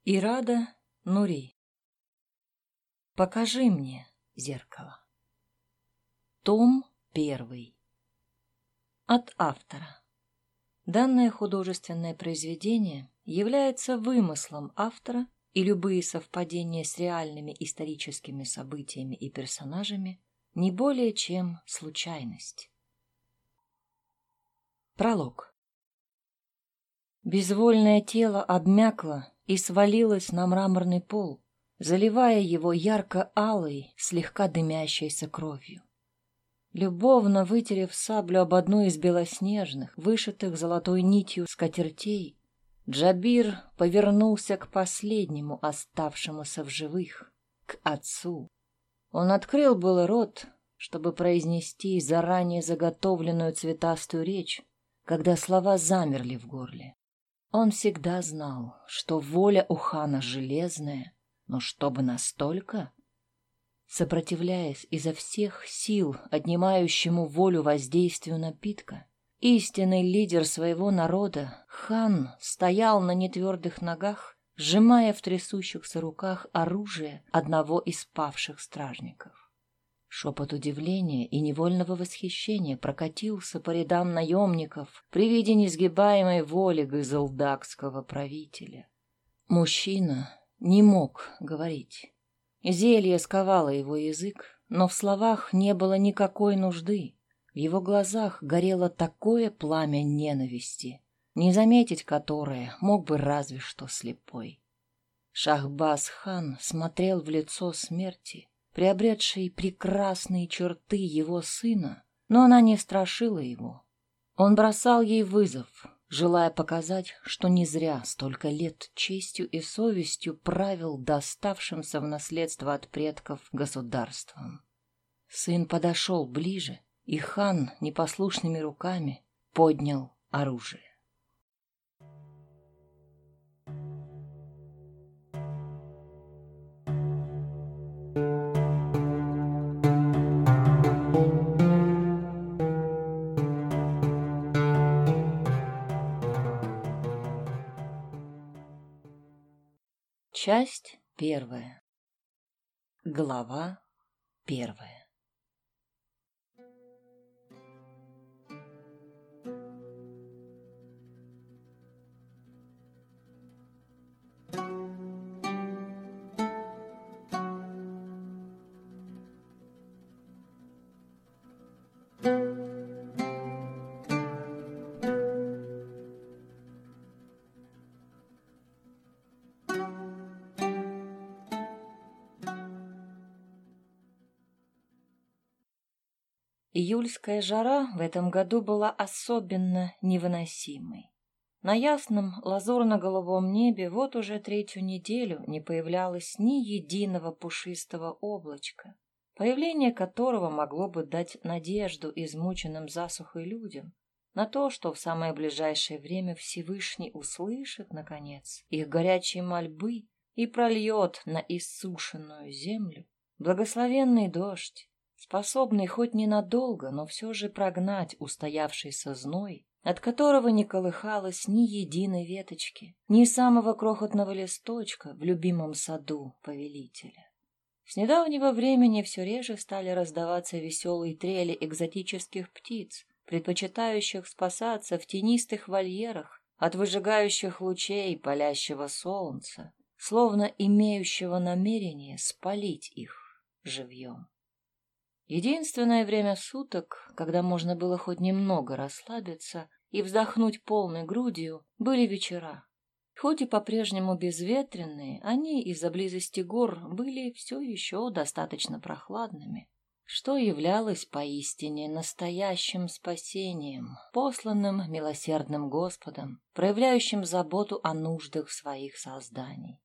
Ирада Нури. Покажи мне зеркало. Том 1. От автора. Данное художественное произведение является вымыслом автора, и любые совпадения с реальными историческими событиями и персонажами не более чем случайность. Пролог. Безвольное тело обмякло и свалилось на мраморный пол, заливая его ярко-алой, слегка дымящейся кровью. Любовно вытерев саблю об одну из белоснежных, вышитых золотой нитью скатертей, Джабир повернулся к последнему оставшемуся в живых, к отцу. Он открыл был рот, чтобы произнести заранее заготовленную цветастую речь, когда слова замерли в горле. Он всегда знал, что воля у хана железная, но чтобы настолько? Сопротивляясь изо всех сил отнимающему волю воздействию напитка, истинный лидер своего народа, хан, стоял на нетвердых ногах, сжимая в трясущихся руках оружие одного из павших стражников. Шепот удивления и невольного восхищения прокатился по рядам наемников при виде несгибаемой воли газелдакского правителя. Мужчина не мог говорить. Зелье сковало его язык, но в словах не было никакой нужды. В его глазах горело такое пламя ненависти, не заметить которое мог бы разве что слепой. Шахбаз-хан смотрел в лицо смерти, приобретшей прекрасные черты его сына, но она не страшила его. Он бросал ей вызов, желая показать, что не зря столько лет честью и совестью правил доставшимся в наследство от предков государством. Сын подошел ближе, и хан непослушными руками поднял оружие. Часть 1. Глава 1. Июльская жара в этом году была особенно невыносимой. На ясном лазурно-голубом небе вот уже 3-ю неделю не появлялось ни единого пушистого облачка, появление которого могло бы дать надежду измученным засухой людям на то, что в самое ближайшее время Всевышний услышит, наконец, их горячие мольбы и прольет на иссушенную землю благословенный дождь, способный хоть ненадолго, но все же прогнать устоявшийся зной, от которого не колыхалось ни единой веточки, ни самого крохотного листочка в любимом саду повелителя. С недавнего времени все реже стали раздаваться веселые трели экзотических птиц, предпочитающих спасаться в тенистых вольерах от выжигающих лучей палящего солнца, словно имеющего намерение спалить их живьем. Единственное время суток, когда можно было хоть немного расслабиться и вздохнуть полной грудью, были вечера. Хоть и по-прежнему безветренные, они из-за близости гор были все еще достаточно прохладными, что являлось поистине настоящим спасением, посланным милосердным Господом, проявляющим заботу о нуждах своих созданий.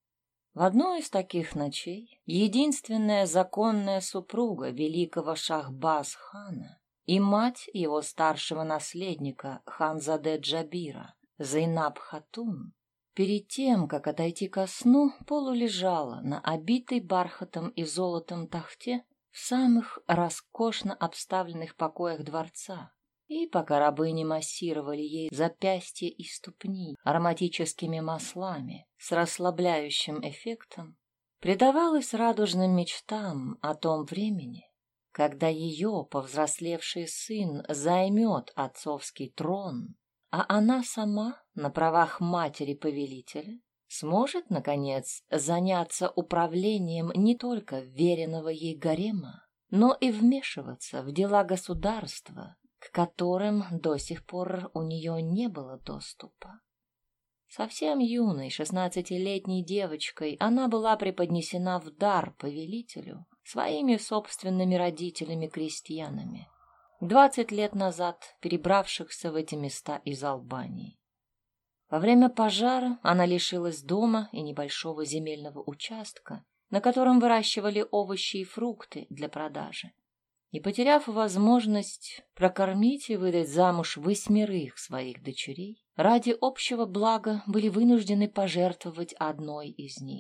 В одну из таких ночей единственная законная супруга великого Шахбаз-хана и мать его старшего наследника Ханзаде Джабира, Зейнаб-хатун, перед тем, как отойти ко сну, полулежала на обитой бархатом и золотом тахте в самых роскошно обставленных покоях дворца, И пока рабыни массировали ей запястья и ступни ароматическими маслами с расслабляющим эффектом, предавалась радужным мечтам о том времени, когда ее повзрослевший сын займет отцовский трон, а она сама на правах матери-повелителя сможет, наконец, заняться управлением не только веренного ей гарема, но и вмешиваться в дела государства, к которым до сих пор у нее не было доступа. Совсем юной, 16-летней девочкой она была преподнесена в дар повелителю своими собственными родителями-крестьянами, 20 лет назад перебравшихся в эти места из Албании. Во время пожара она лишилась дома и небольшого земельного участка, на котором выращивали овощи и фрукты для продажи. И, потеряв возможность прокормить и выдать замуж 8 своих дочерей, ради общего блага были вынуждены пожертвовать одной из них.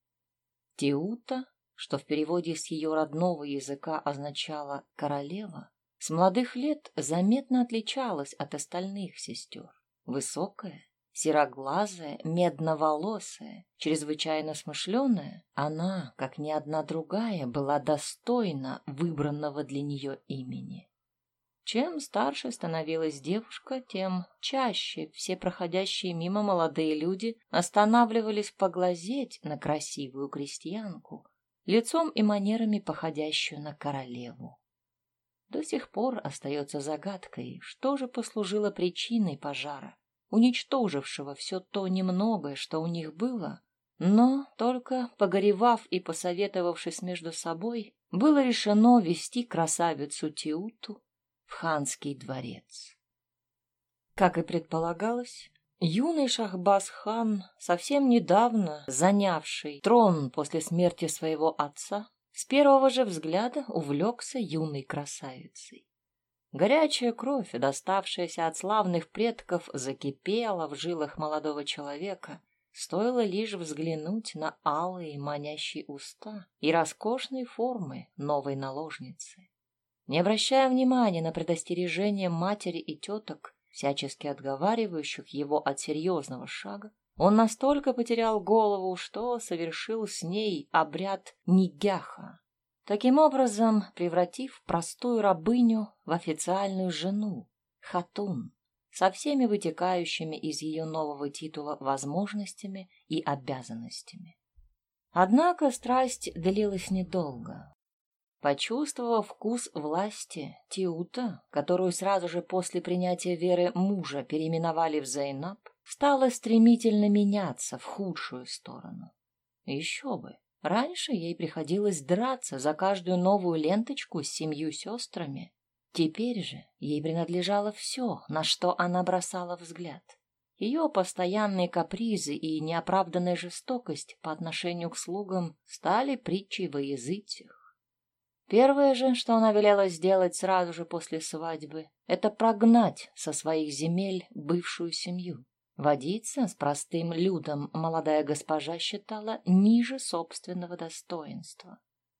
Теута, что в переводе с ее родного языка означало «королева», с молодых лет заметно отличалась от остальных сестер. Высокая, сероглазая, медноволосая, чрезвычайно смышленая, она, как ни одна другая, была достойна выбранного для нее имени. Чем старше становилась девушка, тем чаще все проходящие мимо молодые люди останавливались поглазеть на красивую крестьянку, лицом и манерами походящую на королеву. До сих пор остается загадкой, что же послужило причиной пожара, уничтожившего все то немногое, что у них было, но только погоревав и посоветовавшись между собой, было решено вести красавицу Теуту в ханский дворец. Как и предполагалось, юный Шахбаз-хан, совсем недавно занявший трон после смерти своего отца, с первого же взгляда увлекся юной красавицей. Горячая кровь, доставшаяся от славных предков, закипела в жилах молодого человека, стоило лишь взглянуть на алые манящие уста и роскошные формы новой наложницы. Не обращая внимания на предостережения матери и теток, всячески отговаривающих его от серьезного шага, он настолько потерял голову, что совершил с ней обряд нигяха, таким образом превратив простую рабыню в официальную жену, хатун, со всеми вытекающими из ее нового титула возможностями и обязанностями. Однако страсть длилась недолго. Почувствовав вкус власти, Теута, которую сразу же после принятия веры мужа переименовали в Зейнаб, стала стремительно меняться в худшую сторону. Еще бы! Раньше ей приходилось драться за каждую новую ленточку с 7 сестрами. Теперь же ей принадлежало все, на что она бросала взгляд. Ее постоянные капризы и неоправданная жестокость по отношению к слугам стали притчей во языцах. Первое же, что она велела сделать сразу же после свадьбы, это прогнать со своих земель бывшую семью. Водиться с простым людом молодая госпожа считала ниже собственного достоинства.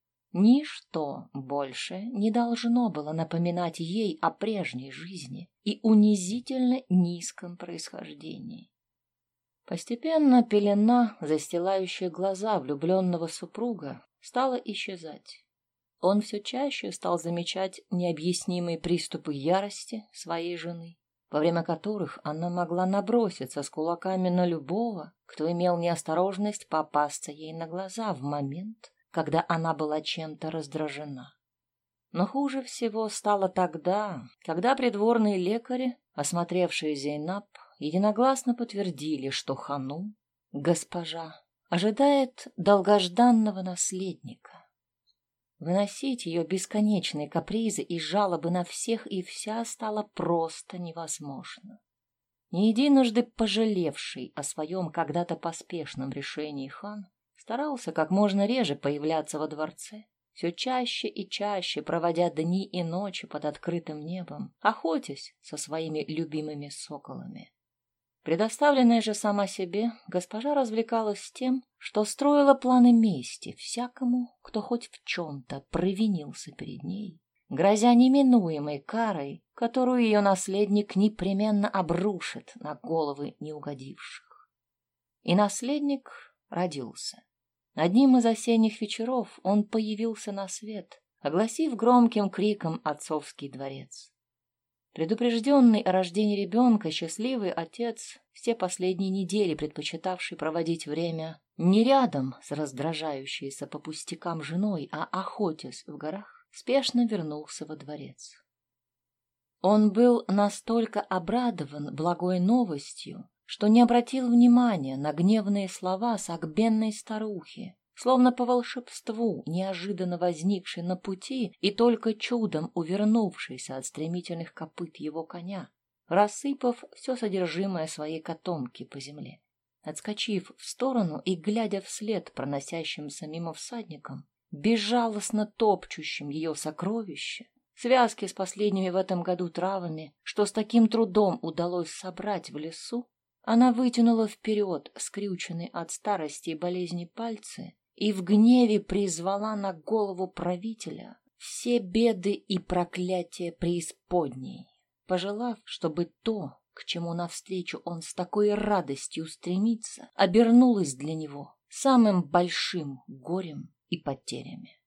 Ничто больше не должно было напоминать ей о прежней жизни и унизительно низком происхождении. Постепенно пелена, застилающая глаза влюбленного супруга, стала исчезать. Он все чаще стал замечать необъяснимые приступы ярости своей жены, во время которых она могла наброситься с кулаками на любого, кто имел неосторожность попасться ей на глаза в момент, когда она была чем-то раздражена. Но хуже всего стало тогда, когда придворные лекари, осмотревшие Зейнаб, единогласно подтвердили, что хану, госпожа, ожидает долгожданного наследника. Выносить ее бесконечные капризы и жалобы на всех и вся стало просто невозможно. Не единожды пожалевший о своем когда-то поспешном решении хан старался как можно реже появляться во дворце, все чаще и чаще проводя дни и ночи под открытым небом, охотясь со своими любимыми соколами. Предоставленная же сама себе, госпожа развлекалась тем, что строила планы мести всякому, кто хоть в чем-то провинился перед ней, грозя неминуемой карой, которую ее наследник непременно обрушит на головы неугодивших. И наследник родился. Одним из осенних вечеров он появился на свет, огласив громким криком отцовский дворец. Предупрежденный о рождении ребенка, счастливый отец, все последние недели предпочитавший проводить время не рядом с раздражающейся по пустякам женой, а охотясь в горах, спешно вернулся во дворец. Он был настолько обрадован благой новостью, что не обратил внимания на гневные слова сагбенной старухи, словно по волшебству, неожиданно возникшей на пути и только чудом увернувшейся от стремительных копыт его коня, рассыпав все содержимое своей котомки по земле. Отскочив в сторону и глядя вслед проносящимся мимо всадникам, безжалостно топчущим ее сокровища, связки с последними в этом году травами, что с таким трудом удалось собрать в лесу, она вытянула вперед скрюченные от старости и болезни пальцы и в гневе призвала на голову правителя все беды и проклятия преисподней, пожелав, чтобы то, к чему навстречу он с такой радостью стремится, обернулось для него самым большим горем и потерями.